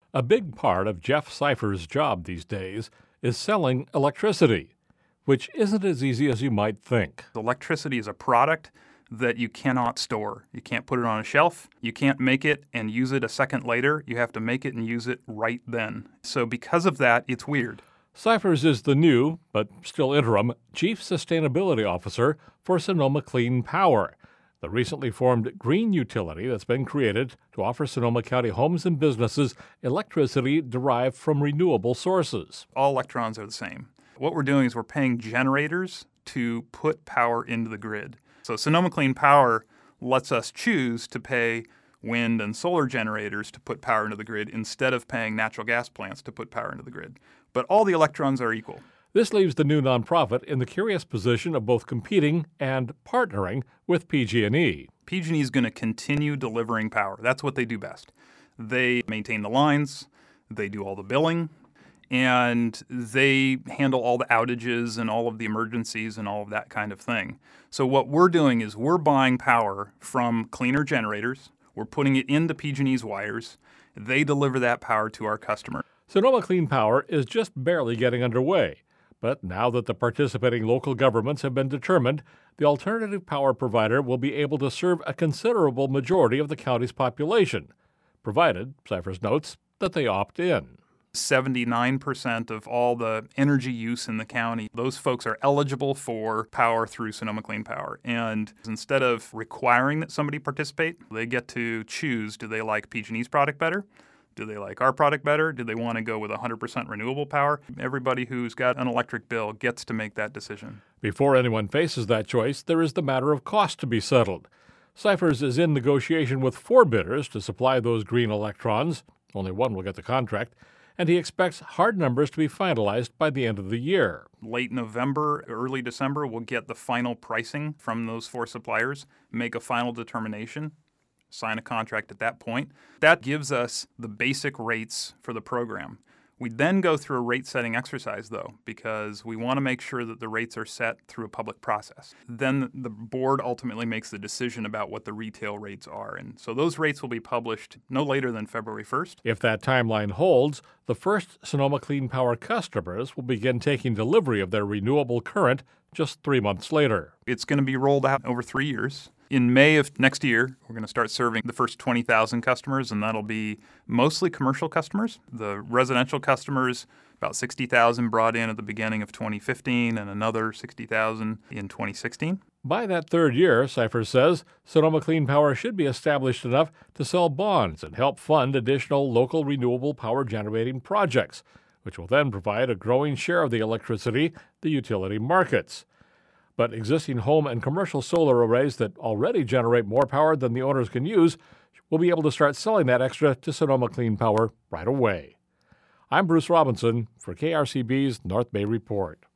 A big part of Jeff Cypher's job these days is selling electricity, which isn't as easy as you might think. Electricity is a product that you cannot store. You can't put it on a shelf. You can't make it and use it a second later. You have to make it and use it right then. So because of that, it's weird. Cyphers is the new, but still interim, Chief Sustainability Officer for Sonoma Clean Power, the recently formed green utility that's been created to offer Sonoma County homes and businesses electricity derived from renewable sources. All electrons are the same. What we're doing is we're paying generators to put power into the grid. So Sonoma Clean Power lets us choose to pay wind and solar generators to put power into the grid instead of paying natural gas plants to put power into the grid. But all the electrons are equal. This leaves the new nonprofit in the curious position of both competing and partnering with PG&E. PG&E is going to continue delivering power. That's what they do best. They maintain the lines, they do all the billing, and they handle all the outages and all of the emergencies and all of that kind of thing. So what we're doing is we're buying power from cleaner generators. We're putting it into PG&E's wires. They deliver that power to our customer. Sonoma Clean Power is just barely getting underway. But now that the participating local governments have been determined, the alternative power provider will be able to serve a considerable majority of the county's population, provided, Cyphers notes, that they opt in. 79% of all the energy use in the county, those folks are eligible for power through Sonoma Clean Power. And instead of requiring that somebody participate, they get to choose, do they like PG&E's product better? Do they like our product better? Do they want to go with 100% renewable power? Everybody who's got an electric bill gets to make that decision. Before anyone faces that choice, there is the matter of cost to be settled. Cyphers is in negotiation with 4 bidders to supply those green electrons. Only one will get the contract. And he expects hard numbers to be finalized by the end of the year. Late November, early December, we'll get the final pricing from those 4 suppliers, make a final determination, sign a contract at that point. That gives us the basic rates for the program. We then go through a rate-setting exercise, though, because we want to make sure that the rates are set through a public process. Then the board ultimately makes the decision about what the retail rates are. And so those rates will be published no later than February 1st. If that timeline holds, the first Sonoma Clean Power customers will begin taking delivery of their renewable current just 3 months later. It's going to be rolled out over 3 years. In May of next year, we're going to start serving the first 20,000 customers, and that'll be mostly commercial customers. The residential customers, about 60,000 brought in at the beginning of 2015 and another 60,000 in 2016. By that 3rd year, Cyphers says, Sonoma Clean Power should be established enough to sell bonds and help fund additional local renewable power generating projects, which will then provide a growing share of the electricity the utility markets. But existing home and commercial solar arrays that already generate more power than the owners can use will be able to start selling that extra to Sonoma Clean Power right away. I'm Bruce Robinson for KRCB's North Bay Report.